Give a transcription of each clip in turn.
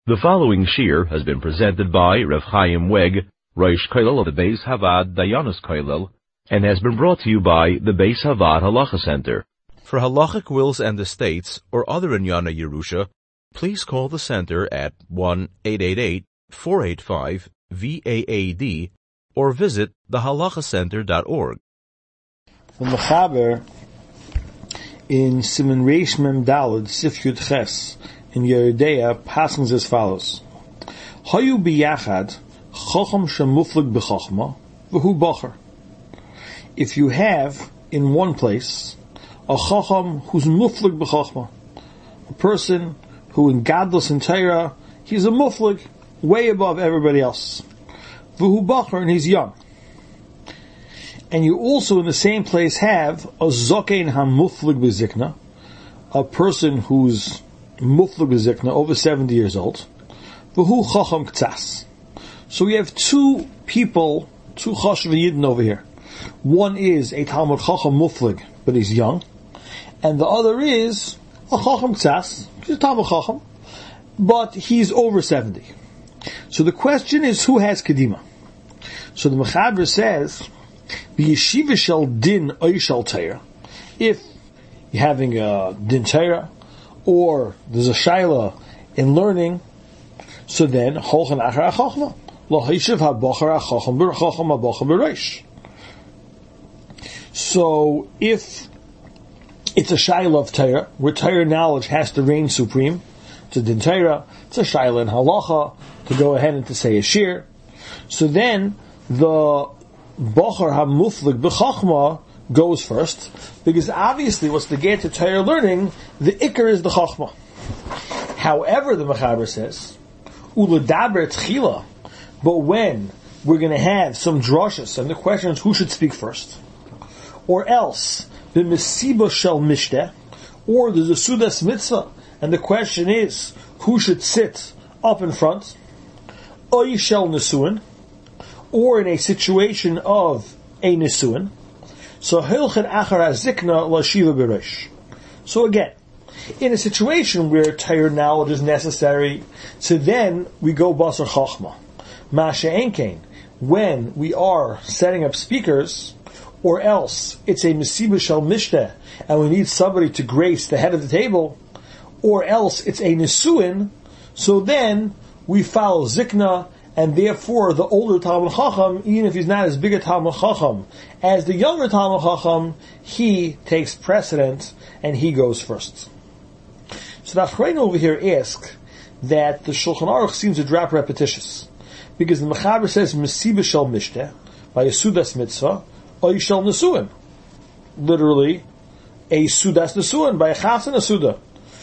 The following shir has been presented by Rav Chaim Weg, Rosh Kollel of the Beis Havad Dayanos Kollel, and has been brought to you by the Beis Havad Halacha Center. For halachic wills and estates or other Inyana Yerusha, please call the center at 1-888-485-VAAD or visit thehalachacenter.org. The Mechaber in Siman Reish Mem Daled Sif Yud Ches in Yeridea passings as follows: Hayu biyachad chacham shemuflig b'chachma v'hu bacher. If you have in one place a chacham who's muflig b'chachma, a person who in gadlus and Torah he's a muflig, way above everybody else, v'hu bacher, and he's young. And you also in the same place have a zokein hamuflig b'zikna, a person who's muflig b'zikna, over 70 years old, v'hu chacham k'tzas. So we have two people, two chashav yidden over here. One is a talmud chacham muflig, but he's young, and the other is a chacham k'tzas, he's a talmud chacham, but he's over 70. So the question is, who has kedima? So the Mechaber says, B'yeshiva shel din oy shel Torah, if you're having a din Torah, or there's a shaila in learning, so then holchan achar achachma lo hishav habachar achacham b'chacham habachar b'reish. So if it's a shaila of Torah, where Torah knowledge has to reign supreme, it's a din Torah, it's a shaila in halacha to go ahead and to say a shir, so then the Bachar HaMuflig B'Chachma goes first, because obviously what's the get to Torah learning, the Iker is the Chachma. However, the Mechaber says, U'ledaber Tchila, but when we're going to have some drashas, and the question is who should speak first, or else, the Mesiba Shel Mishteh, or there's a Sudas Mitzvah, and the question is who should sit up in front, Oy Shel Nesuin, or in a situation of a nisuin, so hilchet achar hazikna lashiva b'reish. So again, in a situation where Torah knowledge is necessary, so then we go basar chachma. Masha enkein, when we are setting up speakers, or else it's a mesiba shel mishteh, and we need somebody to grace the head of the table, or else it's a nisuin, so then we follow zikna, and therefore the older Talmud Chacham, even if he's not as big a Talmud Chacham as the younger Talmud Chacham, he takes precedence and he goes first. So the Achrein over here asks that the Shulchan Aruch seems to drop repetitious, because the Mechaber says Mesiba Shel Mishteh by a Sudas Mitzvah, Oy Shel Nesuin, literally a Sudas Nesuin by a Chasen Asuda.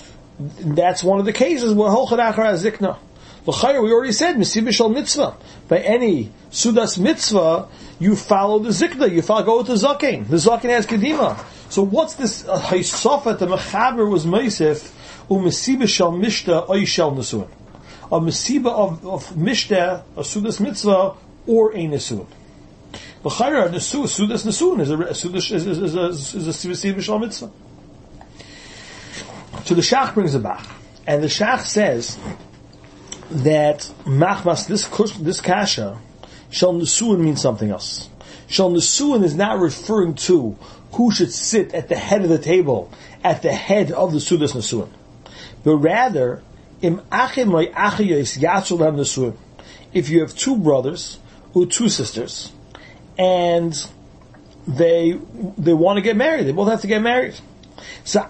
That's one of the cases where Holchat Achar HaZikna. We already said, Mesiba Shel Mitzvah. By any Sudas Mitzvah, you follow the Zikna, go with the Zaken. The Zaken has Kedima. So what's this Haisofat, the Mechaber was Meisif, Mesiba Shel Mishteh, Oy Shel Nesuin. A Mesiba of Mishteh, a Sudas Mitzvah, or a Nesuin. L'chayra, Sudas Nesuin is a Mesiba Shel Mitzvah. So the Shach brings it back. And the Shach says that machmas, this kasha, shel nesuin means something else. Shel nesuin is not referring to who should sit at the head of the table, at the head of the sudas nesuin, but rather im achim may achiyos yatzul ham nesuin. If you have two brothers or two sisters, and they want to get married, they both have to get married. So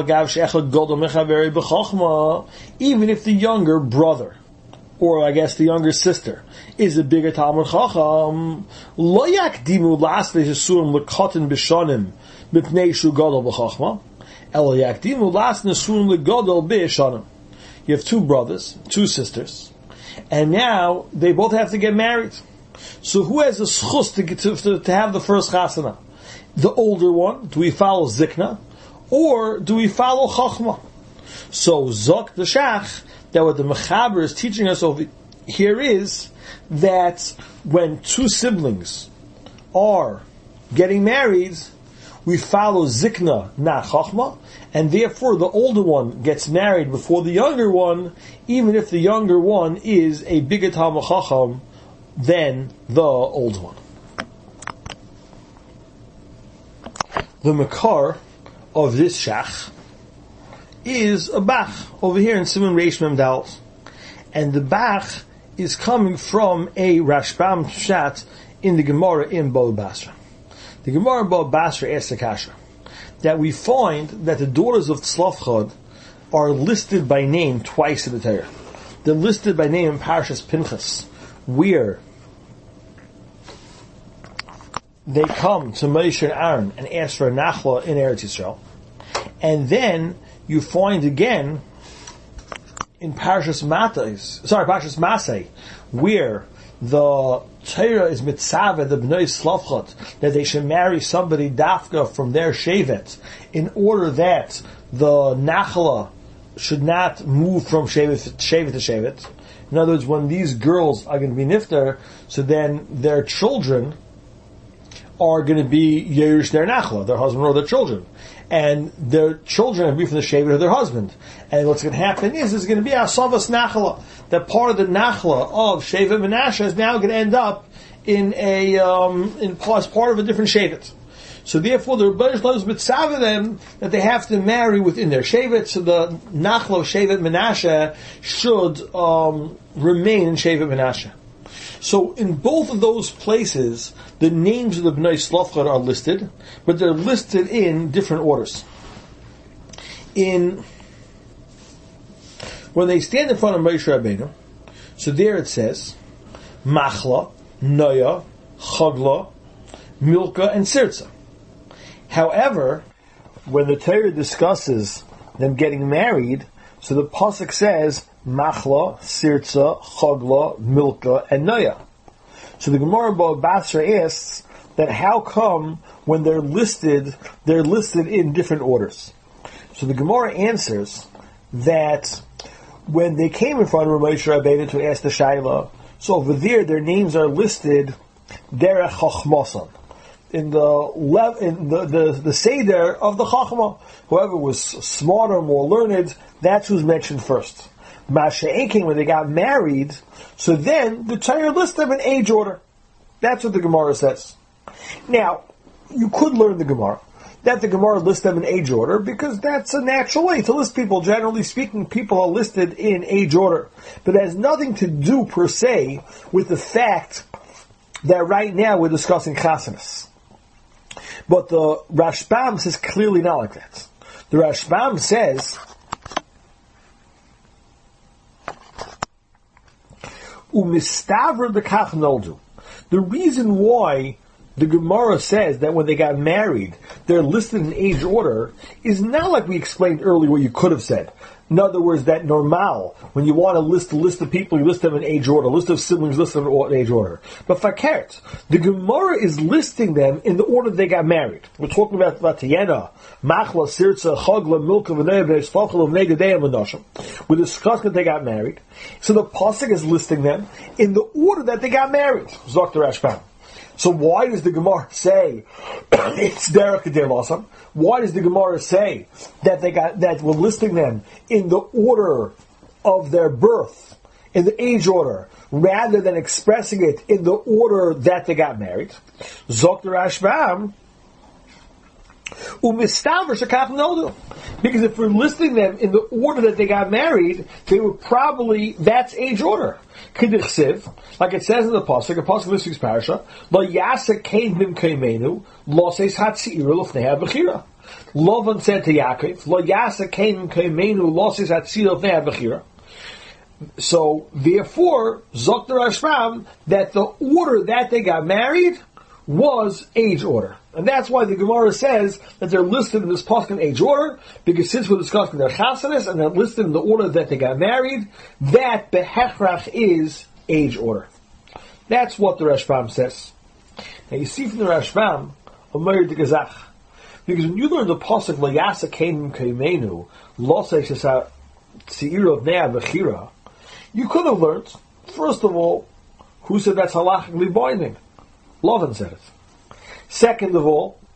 even if the younger brother, or I guess the younger sister, is a bigger Talmud Chacham, lo yakdimu lasvei nesuim lekotin b'shanim mipnei shu gadol b'chachma, elo yakdimu las nesuim legadol b'shanim. You have two brothers, two sisters, and now they both have to get married. So who has the schus to have the first chasana? The older one. Do we follow Zikna, or do we follow Chachma? So Zok the Shach, that what the Mechaber is teaching us over here is that when two siblings are getting married, we follow Zikna na Chachma, and therefore the older one gets married before the younger one, even if the younger one is a bigger Talmid Chacham than the older one. The Makar of this Shach is a Bach over here in Siman Reish Mem Dalet, and the Bach is coming from a Rashbam Pshat in the Gemara in Baba Basra. The Gemara in Baba Basra asks the kasha that we find that the daughters of Tzlafchad are listed by name twice in the Torah. They're listed by name in Parshas Pinchas, where they come to Moshe and Aaron and ask for a nachla in Eretz Yisrael. And then you find again in Parshas Masei, where the Torah is mitzaveh the Bnei Tzlafchad that they should marry somebody dafka from their shevet in order that the nachla should not move from shevet to shevet. In other words, when these girls are going to be nifter, so then their children are going to be yerush their nachla, their husband or their children, and their children are going to be from the shevet of their husband. And what's going to happen is there's going to be a savas nachla. That part of the nachla of shevet Menashe is now going to end up in as part of a different shevet. So therefore, the Rebbeinu Shalom is mitzaveh them that they have to marry within their shevet. So the nachla of shevet Menashe should remain in shevet Menashe. So in both of those places, the names of the Bnei Tzlafchad are listed, but they're listed in different orders. When they stand in front of Moshe Rabbeinu, so there it says, Machla, Noya, Chagla, Milka, and Sirza. However, when the Torah discusses them getting married, so the pasuk says, Machla, Sirza, Chagla, Milka, and Noya. So the Gemara Baba Basra asks that how come when they're listed in different orders? So the Gemara answers that when they came in front of Moshe Rabbeinu to ask the Shaila, so over there their names are listed Derech Chachmasan, in the Seder of the Chachma. Whoever was smarter, more learned, that's who's mentioned first. Masha'ekin, when they got married, so then the Torah lists them in age order. That's what the Gemara says. Now, you could learn the Gemara that the Gemara lists them in age order because that's a natural way to list people. Generally speaking, people are listed in age order. But it has nothing to do, per se, with the fact that right now we're discussing chasanas. But the Rashbam says clearly not like that. The Rashbam says, Umistavr bekach noldu. The reason why the Gemara says that when they got married, they're listed in age order is not like we explained earlier what you could have said. In other words, that normal, when you want to list a list of people, you list them in age order. A list of siblings, list them in age order. But fakert, the Gemara is listing them in the order they got married. We're talking about Vatiyena, Machla, Sirza, Chagla, Milka, V'nei, V'nei, V'nei, Gedei, V'noshim. We're discussing that they got married. So the Pasuk is listing them in the order that they got married. Zok the Rashbam. So why does the Gemara say it's Derech Gedei Losam? Why does the Gemara say that we're listing them in the order of their birth, in the age order, rather than expressing it in the order that they got married? Zok the Rashbam. Because if we're listing them in the order that they got married, they would probably, that's age order. Like it says in the Pasuk of this week's parasha, Lo yasa kein bim keimenu, lo seis hatzi'ira l'fnei ha'bechira. Lavan said to Yaakov, Lo yasa kein bim keimenu, lo seis hatzi'ira l'fnei ha'bechira. So, therefore, Zok the Rashbam, that the order that they got married was age order. And that's why the Gemara says that they're listed in this pasuk in age order, because since we're discussing their chasanas and they're listed in the order that they got married, that behechrach is age order. That's what the Rashbam says. Now you see from the Rashbam, Omer de Gazach, because when you learn the pasuk Layasa Keim Keimenu, Losei Shesa Tzira of Nea Bechira, you could have learned, first of all, who said that's halachically binding? Lavan said it. Second of all,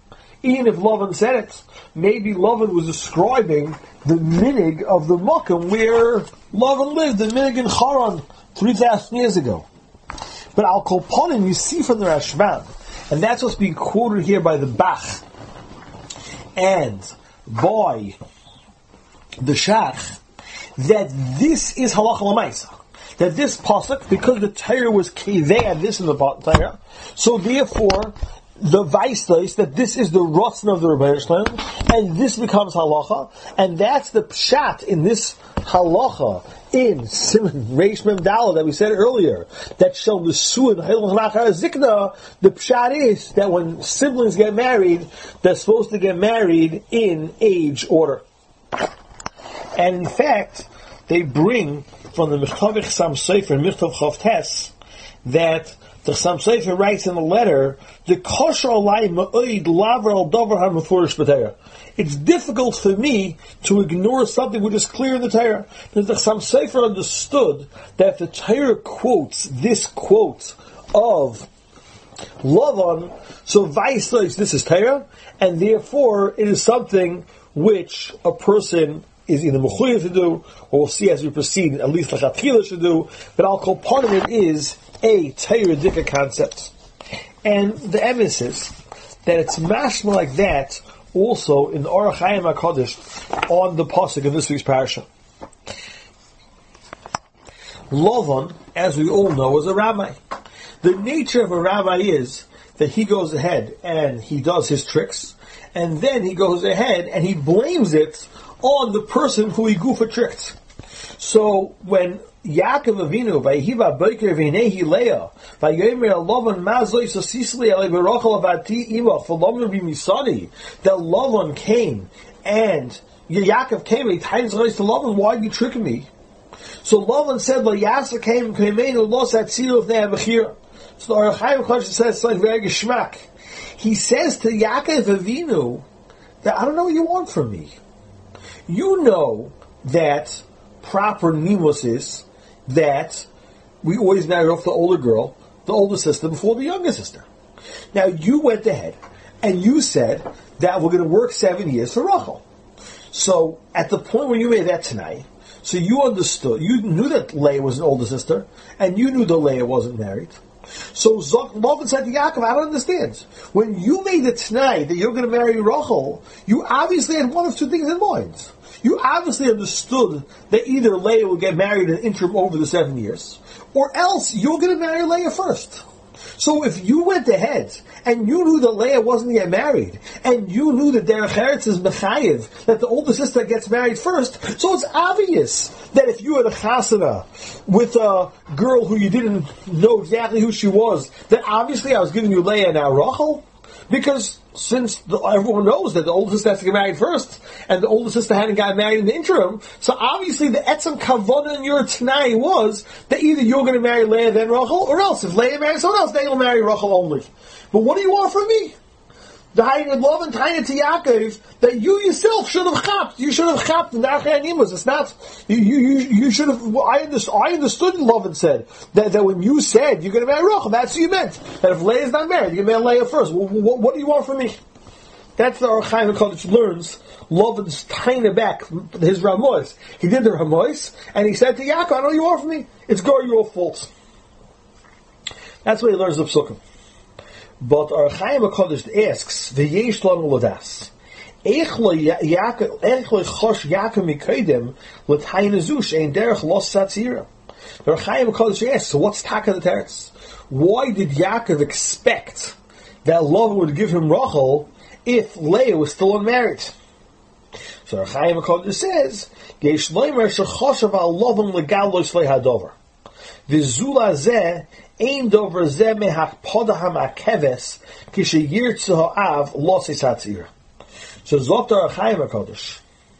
Even if Lavan said it, maybe Lavan was describing the minig of the Makom where Lavan lived, the minig in Haran 3,000 years ago. But Al Kolponim, you see from the Rashban, and that's what's being quoted here by the Bach and by the Shach, that this is halacha l'maisa. That this pasuk, because the Torah was kivei and this in the Torah, so therefore the Vaistais, that this is the Ratzon of the Rebbeinu Shalom, and this becomes halacha, and that's the pshat in this halacha in Simon Reish Mem Daled that we said earlier, that shall the suin zikna. The pshat is that when siblings get married, they're supposed to get married in age order. And in fact, they bring from the Mechav Chassam Sofer, Michtav Chav Tes, that the Chassam Sofer writes in a letter, "The kosher alai ma'oid laver al davar ha-mefurish b'Torah." It's difficult for me to ignore something which is clear in the Torah. Because the Chassam Sofer understood that if the Torah quotes this quote of Lavan, so Vaistais, this is Torah, and therefore it is something which a person is either mechuyev to do, or we'll see as we proceed, at least lachatchila should do, but I'll call part of it is a Torah-dika concept. And the emphasis that it's mashma like that also in the Orach Chaim HaKadosh on the pasuk of this week's parasha. Lavan, as we all know, is a rabbi. The nature of a rabbi is that he goes ahead and he does his tricks, and then he goes ahead and he blames it on the person who he goofa tricked. So when Yaakov Avinu, Vayihiva Boker V'Hinehi Leah, Vayomer Lavan Mazoi Sosisli Alei V'Rachel Avati Imach V'Lavan B'Misani, that Lavan came and Yaakov came and he times to Lavan, why are you tricking me? So Lavan said, Yasa came Kameinu Los Atzilu of Ne'avachir. So the Orach Chaim HaKadosh says it's like very geschmack. He says to Yaakov Avinu that I don't know what you want from me. You know that proper nimus is that we always marry off the older girl, the older sister, before the younger sister. Now you went ahead and you said that we're going to work 7 years for Rachel. So at the point when you made that tonight, so you understood, you knew that Leah was an older sister, and you knew that Leah wasn't married. So Lavan said to Yaakov, I don't understand. When you made it tonight that you're going to marry Rachel, you obviously had one of two things in mind. You obviously understood that either Leah would get married in interim over the 7 years, or else you're going to marry Leah first. So if you went ahead and you knew that Leah wasn't yet married, and you knew that Derech Eretz is Mechayev, that the older sister gets married first, so it's obvious that if you had a chasana with a girl who you didn't know exactly who she was, that obviously I was giving you Leah and now Rachel, because since everyone knows that the older sister has to get married first, and the older sister hadn't gotten married in the interim, so obviously the etzem kavana in your Tanai was that either you're going to marry Leah then Rachel, or else if Leah marries someone else, then you'll marry Rachel only. But what do you want from me? The Hayin love and Taina to Yaakov that you yourself should have chapped. You should have chapped in the Achayanimas. It's not you should have. Well, I understood. Love and said that when you said you're going to marry Rachel, that's what you meant. That if Leah's not married, you marry Leah first. What do you want from me? That's the Orach Chaim HaKadosh learns Lavan's Taina back his Ramos. He did the Ramos and he said to Yaakov, I know what you want from me. It's your fault. That's what he learns the Psukim. But Orach Chaim HaKadosh asks, V'yesh lanu l'das, Eich lo chosh Yaakov mikodim l'tayin azush ein derech los satzira. The Orach Chaim HaKadosh asks, so what's taka the teretz? Why did Yaakov expect that Lavan would give him Rachel if Leah was still unmarried? So Orach Chaim HaKadosh says, Yesh loimer shechoshav al Lavan legal lo shlei hadover. V'zula zeh ein dover zeh mehakpoda hamakeves kishe yirtzu ha'av losis hatzir. So Zokt Orach Chaim HaKadosh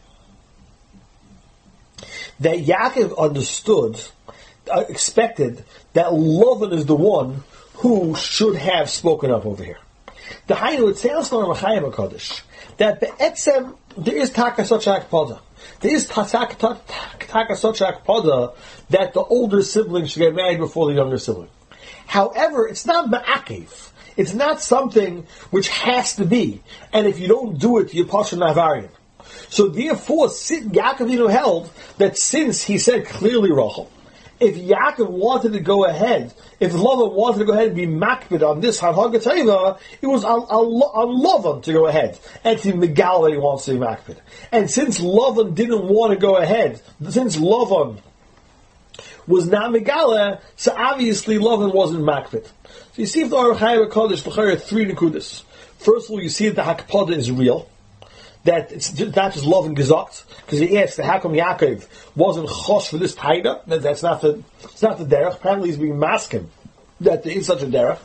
that Yaakov understood, expected that Lavan is the one who should have spoken up over here. The Hainu, it sounds to Orach Chaim HaKadosh that be'etzem there is taka such akpoda. There is taka such akpoda that the older sibling should get married before the younger sibling. However, it's not ma'akev. It's not something which has to be. And if you don't do it, you're Pasha Navarian. So therefore, Yaakov Avinu held that since he said clearly Rachel, if Yaakov wanted to go ahead, if Lavan wanted to go ahead and be makbid on this Hanhaga Teva, it was on Lavan to go ahead and to Megal that he wants to be makbid. And since Lavan didn't want to go ahead, since Lavan was not Megala, so obviously Lavan wasn't makbid. So you see if the Aruch Chaim HaKadosh, there are three nekudas. First of all, you see that the Hakpada is real. That it's not just love and gesagt, because he asked how come Yaakov wasn't chosh for this taida. It's not the derech. Apparently he's being masking that there is such a derech.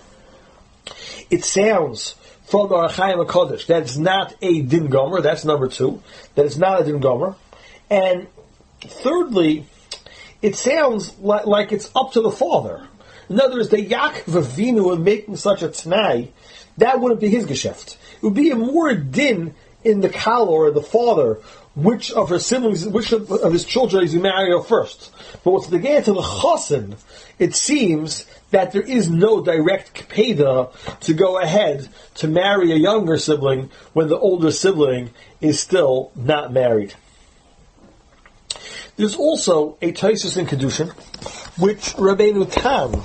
It sounds from the Aruch Chaim HaKadosh that it's not a din gomer. That's number two. That it's not a din gomer. And thirdly, it sounds like it's up to the father. In other words, the Yaakov Avinu in making such a t'nai, that wouldn't be his geschäft. It would be a more din in the kal or the father, which of her siblings, which of his children is he marry her first. But what's the gain to the chosin, it seems that there is no direct kpeda to go ahead to marry a younger sibling when the older sibling is still not married. There's also a Taisus in Kedushin, which Rabbeinu Tam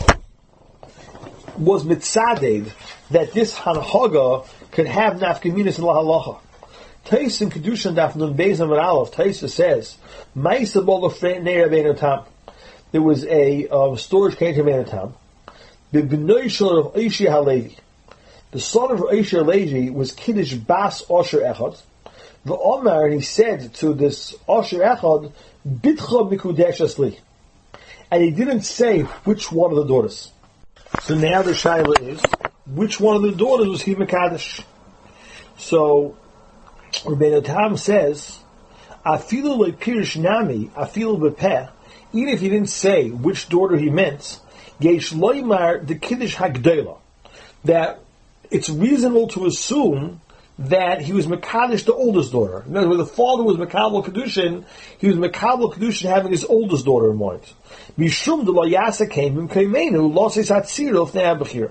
was mitzaded that this hanhaga could have nafkaminas in la halacha. Tais in Kedushin Daf Nun Beis Amud Aleph, Taisa says, Ma'isa Bolo Nei Rabbeinu Tam. There was a storage cage of Rabbeinu Tam. The B'noi Shel of Oshia Halevi. The son of Oshia Halevi was Kiddush Bas Osher Echad. The Omar, and he said to this Osher Echad, Bitcha Mikudesh Asli. And he didn't say which one of the daughters. So now the Shaila is, which one of the daughters was he Mekadesh? So, Rabbeinu Tam says, "Afilu le'pirish nami, afilu bepeh." Even if he didn't say which daughter he meant, yesh loymar the kiddush hagdola. That it's reasonable to assume that he was mekadosh the oldest daughter. In other words, the father was mekabel kedushin, he was mekabel kedushin having his oldest daughter in mind. Mishum de lo yasa came him kaimenu loses hatziruf ne'abachir.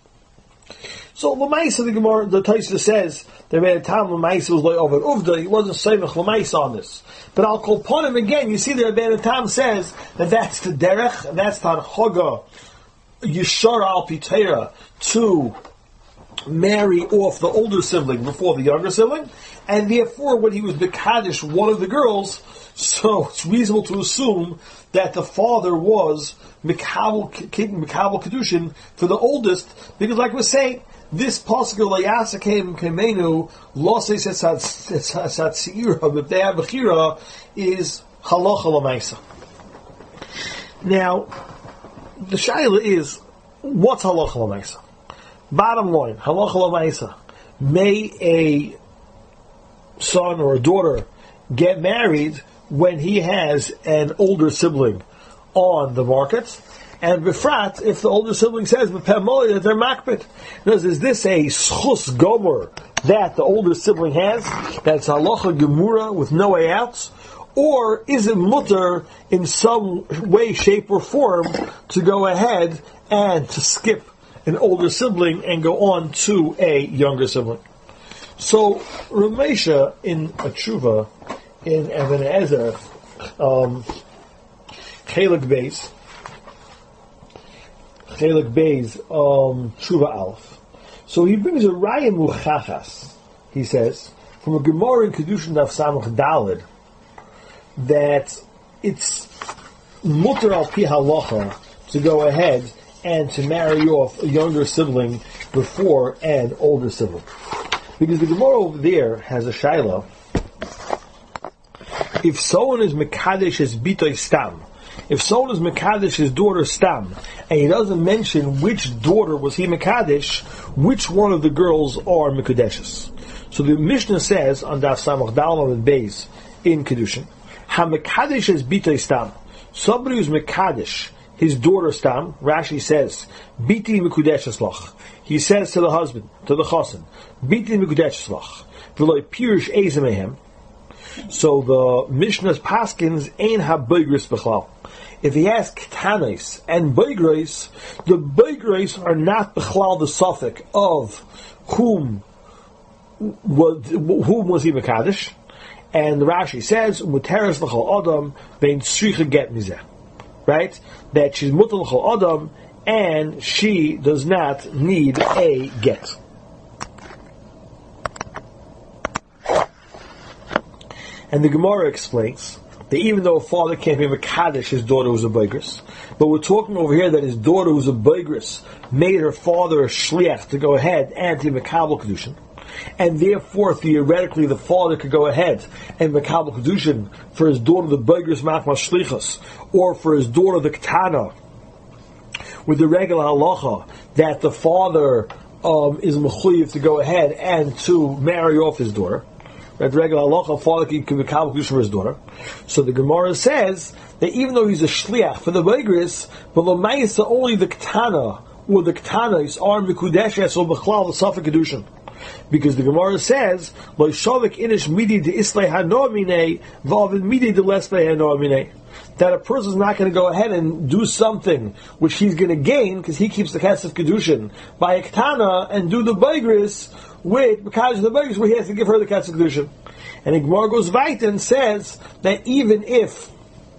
So Lamaisa, the Taisa says that Rabbeinu Tam Lamaisa was like over Uvda. He wasn't saying Lamaisa on this. But I'll call upon him again. You see that Rabbeinu Tam says that that's the derech, and that's the Haga Yishar al Pitera to marry off the older sibling before the younger sibling, and therefore when he was Bekadosh one of the girls, so it's reasonable to assume that the father was Mekabel Kedushin for the oldest, because like we're saying, this pasuk layasa came kemenu loses esatzira, but they have bechira is halacha lamaisa. Now, the shaila is what's halacha lamaisa? Bottom line, halacha lamaisa. May a son or a daughter get married when he has an older sibling on the market? And befrat, if the older sibling says that they're makbid, is this a schus gomer that the older sibling has? That's halacha gemura with no way out, or is it mutter in some way, shape, or form to go ahead and to skip an older sibling and go on to a younger sibling? So Ramesha in a tshuva in Even Ezer, Chelik Beis, Tshuva Aleph. So he brings a Raya Muchachas, he says, from a Gemara in Kedushin Daf Samach Daled, that it's mutter al pi halacha to go ahead and to marry off a younger sibling before an older sibling. Because the Gemara over there has a shaila. If someone is Mekadesh his bitoy stam, if someone is Mekadesh his daughter stam, and he doesn't mention which daughter was he Mekadesh, which one of the girls are Mekadeshes. So the Mishnah says on Daf Samach Daled and Beis in Kedushin, Ha Mekadesh his bitoy stam. Somebody who's Mekadesh his daughter stam, Rashi says, Biti Mekudeshes lach. He says to the husband, to the chosin, Biti Mekudeshes lach. V'loi pirish ezemehem. So the Mishnah's paskins ain't haboigris b'chlal. if he has ketanis and beigros, the beigros are not bechlal the suffix of whom was he mekadosh, and the Rashi says muteres l'chol adam bein tzricha get mizeh, right? That she's muter l'chol adam and she does not need a get. And the Gemara explains that even though a father can't be mekadosh his daughter who's a beigros, but we're talking over here that his daughter who's a beigros made her father a shliach to go ahead and to mekabel kedushin, and therefore theoretically the father could go ahead and mekabel kedushin for his daughter the beigros machmas shlichus, or for his daughter the ketana, with the regular halacha that the father is mechuyev to go ahead and to marry off his daughter. That regular halacha, father can mekabel kedushin for his daughter. So the Gemara says that even though he's a shliach for the beigros, but l'mayisa only the ketana or the ketanos are mikudeshes or bechlal the suffix kedushin, because the Gemara says lo shavik inish midi de islay hanomine v'avin midi de lesplay hanomine, that a person is not going to go ahead and do something which he's going to gain because he keeps the kesef kedushin by a ketana and do the beigros with because of the beigros where he has to give her the kesef kedushin. And the Gemara goes weiter and says that even if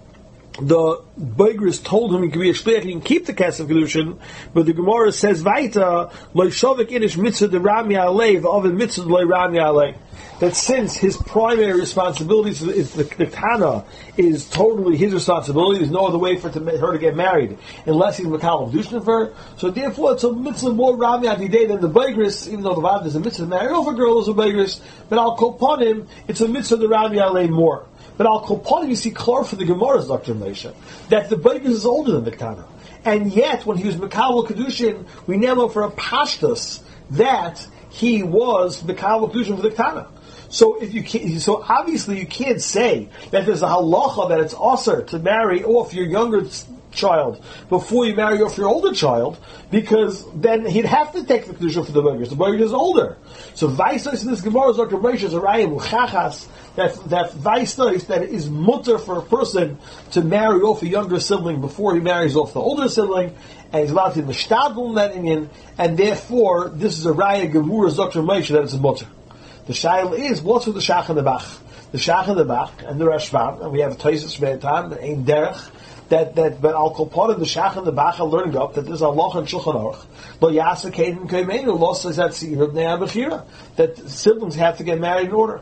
the beigros told him he could be a shliach, he can keep the kesef kedushin, but the Gemara says weiter lo shavik inish mitzvah de rami alei v'avin mitzvah de rami alei, that since his primary responsibility is the ketana is totally his responsibility, there's no other way for her to get married unless he's mekabel kedushin for her. So therefore, it's a mitzvah more rami adidei than the beigros, even though the vav is a mitzvah to marry off a girl as a beigros, but al kol panim it's a mitzvah the rami alei more. But al kol panim you see clear for the Gemara's Dr. Moshe that the beigros is older than the ketana, and yet when he was mekabel kedushin, we now know for a pashtus that he was mekabel kedushin for the ketana. So so obviously you can't say that there's a halacha that it's asur to marry off your younger child before you marry off your older child, because then he'd have to take the kedusha for the beigros. The beigros is older. So Vaisnos in this Gemara Dr. Moshe is a rayim uchachas that Vaisnos that it is mutter for a person to marry off a younger sibling before he marries off the older sibling, and he's allowed to mishtadl in that inyan, and therefore this is a raya Gemara Dr. Moshe that it's a mutter. The shaila is, what's with the shach and the bach? The shach and the bach and the Rashban, and we have a Taisus Shmeitan, the Ein Derech, but Al Kol Panim, the shach and the bach are learning up that there's a loch and Shulchan Aruch, lo yasa kein keimenu, lo says that Seir Bnei Abechira, that siblings have to get married in order.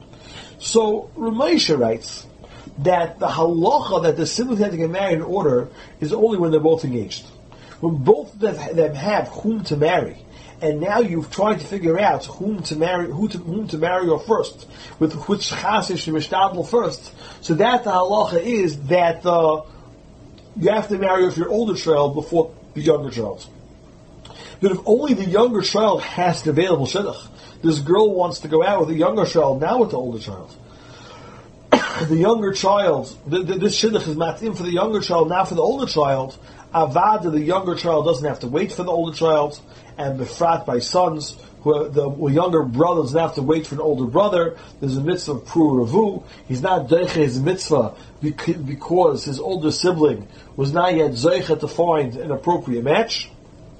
So Ramesha writes that the halacha that the siblings have to get married in order is only when they're both engaged. When both of them have whom to marry, and now you've tried to figure out whom to marry or first, with which chasish to mishtadl first. So that the halacha is that you have to marry off your older child before the younger child. But if only the younger child has the available shidduch, this girl wants to go out with the younger child, now with the older child. The younger child, this shidduch is matim for the younger child, now for the older child. Avada, the younger child doesn't have to wait for the older child, and befrat by sons, the younger brother doesn't have to wait for an older brother. There's a mitzvah of pru ravu. He's not deiche his mitzvah because his older sibling was not yet zeicha to find an appropriate match.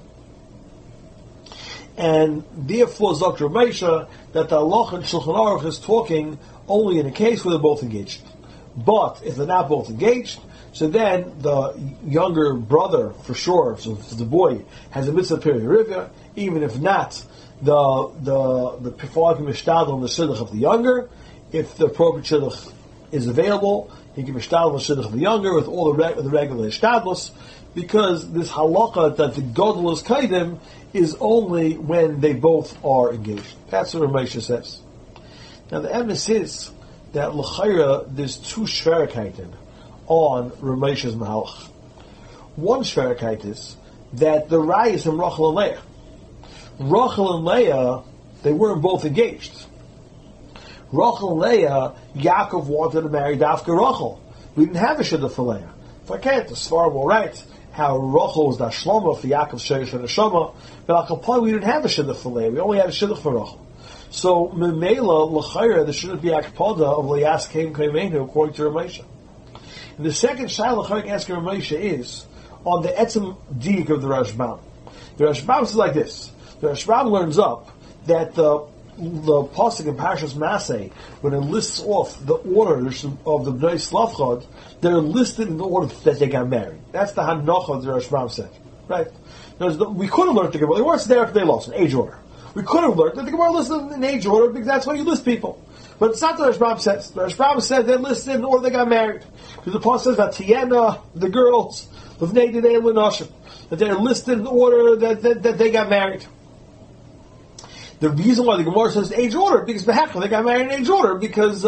And therefore, Dr. Moshe, that the halacha and Shulchan Aruch is talking only in a case where they're both engaged. But if they're not both engaged, so then the younger brother, for sure, so the boy, has a mitzvah peri-rivya, even if not the father can mishtadl on the shidduch of the younger. If the appropriate shidduch is available, he can mishtadl on the shidduch of the younger with all the regular ishtadlus, because this halakha that the godel is kaidim is only when they both are engaged. That's what Ramesha says. Now the emes is that l'chayra there's two shverikaitim on Ramesha's Mahalach. One shverikait is that the Rai is from Rachel and Leah. Rachel and Leah, they weren't both engaged. Rachel and Leah, Yaakov wanted to marry Dafka Rachel. We didn't have a shidduch for Leah. If I can't, the Svar will write how Rachel was the Shloma for Yaakov's Sherish and Neshama, but Al Kapoi we didn't have a shidduch for Leah. We only had a shidduch for Rachel. So Memela L'chayra, there shouldn't be Akpada of Leas Kaim Kaimenu according to Ramesha. And the second Shaila Charik asking Ramesha is on the Etzem Dik of the Rashbam. The Rashbam says like this. The Rashbam learns up that the pasuk in Parshas Masei, when it lists off the order of the Bnei Slavchad, they're listed in the order that they got married. That's the Hanocha the Rashbam said. Right? We could have learned the Gemara. They weren't there after they lost in age order. We could have learned that the Gemara listed in age order because that's how you list people. But it's not the Rashbam says. The Rashbam said they're listed in order they got married. Because the pasuk says that Tiena, the girls, of Neidei and Lenashim, that they're listed in order that they got married. The reason why the Gemara says age order, because they got married in age order, because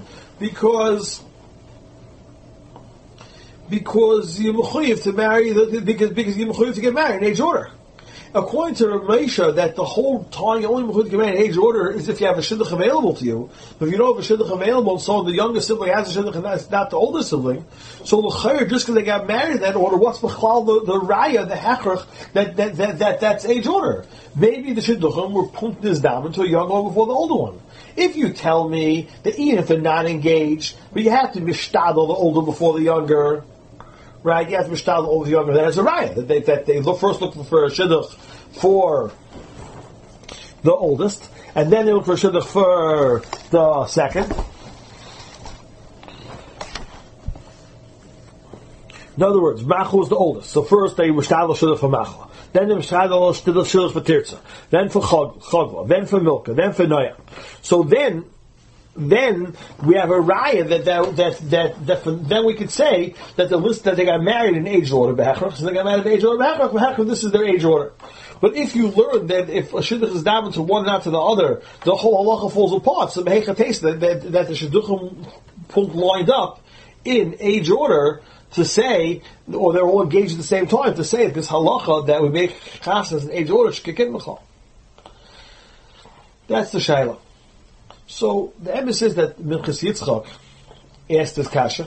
you're mechuyev to marry, because you're mechuyev to get married in age order. According to Ramesha, that the whole time you only mechuyev to get married in age order is if you have a shidduch available to you. But if you don't have a shidduch available, so the younger sibling has a shidduch and that's not the older sibling, so l'chayr, just because they got married in that order, what's the raya, the hechrach, that's age order? Maybe the shidduchim were punting this down into a younger one before the older one. If you tell me that even if they're not engaged, but you have to mishtadel the older before the younger, right? You have to mishtadel the older the younger. That is a raya. That they first look for a shidduch for the oldest, and then they look for a shidduch for the second. In other words, Machal was the oldest. So first they mishtadel shidduch for Machal. Then the Mishadal shidduch for Tirza, then for Chagla, then for Milka, then for Noya. So then we have a raya that then we could say that the list that they got married in age order b'hechrach, so they got married in age order b'hechrach, this is their age order. But if you learn that if a shidduch is down to one and not to the other, the whole halacha falls apart. So behecha taste that the shidduchim punkt lined up in age order, to say, or they're all engaged at the same time, to say this halacha that we make chasnas in age order shkikin mechal. That's the shayla. So the emes says that Minchas Yitzchak asked this kasha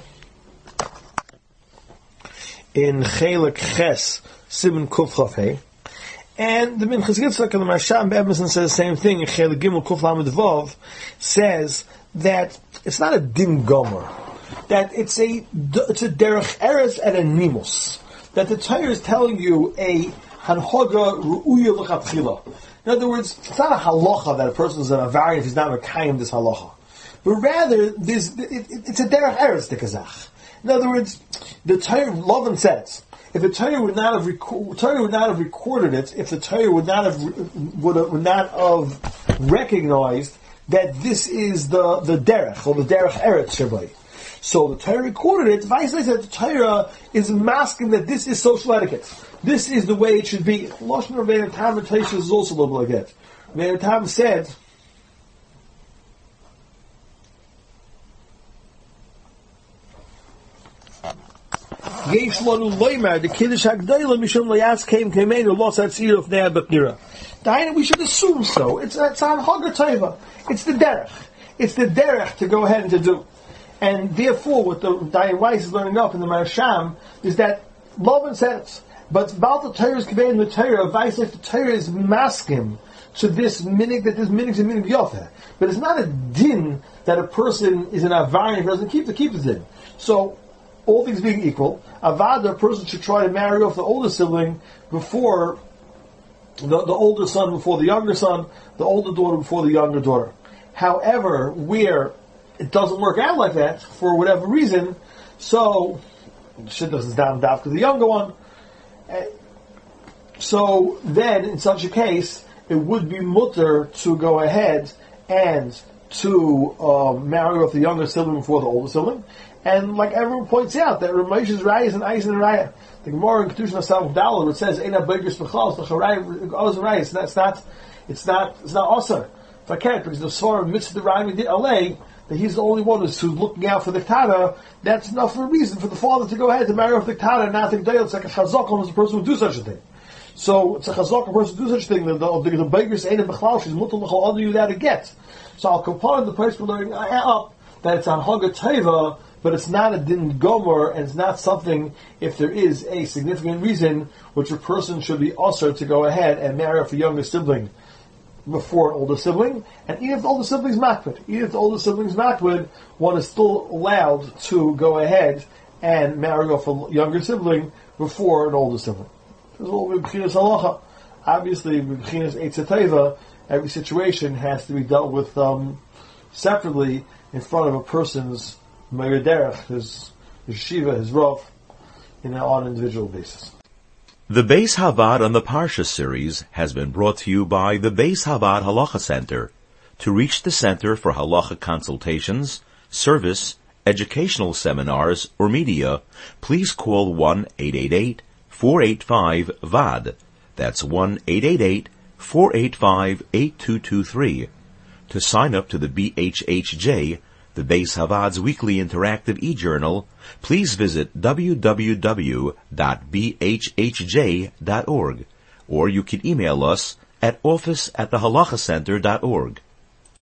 in Chelek Ches Siman Kuf Chaf Hey, and the Minchas Yitzchak and the Marsham Be'emerson says the same thing in Chelek Gimel Kuf Lamed Vav, says that it's not a din gomer, that it's a derech eretz and a nimus. That the Torah is telling you a hanhoga ru'uya l'chatchila. In other words, it's not a halacha that a person is an avari if he's not mekayim this halacha, but rather it's a derech eretz the kazach. In other words, the Torah Lavan says if the Torah would not have recorded it, if the Torah would not have recognized that this is the derech or the derech eretz shabai. So the Torah recorded it. Vice says that the Torah is masking that this is social etiquette. This is the way it should be. Lashon Rebbeinu Tam and Taisha is also a little like that. Rebbeinu Tam said, Yesh lanu loymar the kiddush hagdayla mishum layas came kameinu los atzir of nea b'knira. We should assume so. It's on Hagar Taiva. It's the derech. It's the derech to go ahead and to do. And therefore, what the Dayan Weiss is learning up in the Marsham is that Lavan says, but about the Torah is conveyed in the Torah, Weiss if the Torah is masking to this minig, that this minig is a minig yofeh. But it's not a din that a person is an avar and doesn't keep the din. So, all things being equal, avada, a person should try to marry off the older sibling before the older son before the younger son, the older daughter before the younger daughter. However, where it doesn't work out like that, for whatever reason, so shidduch is down to the younger one. So then, in such a case, it would be mutter to go ahead and to marry off the younger sibling before the older sibling. And like everyone points out, that Ramesh's Raya is an Eisen and Raya. The Gemara in Kedushin Asam Dalal, it says, "Eina Beigers B'chal." The Charayim goes Raya. It's not Osir. If I can't, because the Svarah Mitzvah the Raya did Alei, that he's the only one who's looking out for the Ktana. That's enough for a reason for the father to go ahead to marry off the Ktana and not the Gdayel. It's like a Chazakom is a person who would do such a thing. So it's a Chazakom person who would do such a thing. The Beigers Eina B'chal, she's Mutal L'chal, other you that it gets. So I'll compare the place we're learning up that it's on Haga Teva, but it's not a din gomer, and it's not something, if there is a significant reason, which a person should be also to go ahead and marry off a younger sibling before an older sibling. And even if the older sibling's makbid, one is still allowed to go ahead and marry off a younger sibling before an older sibling. There's all b'chinas halacha. Obviously, b'chinas eitz teva, every situation has to be dealt with separately in front of a person's meir derech, his yeshiva, his rav, on an individual basis. The Beis Havad on the Parsha series has been brought to you by the Beis Havad Halacha Center. To reach the Center for Halacha consultations, service, educational seminars, or media, please call 1-888-485-VAD. That's 1-888-485-8223. To sign up to the BHHJ, the Beis Havad's weekly interactive e-journal, please visit www.bhhj.org, or you can email us at office@thehalachacenter.org.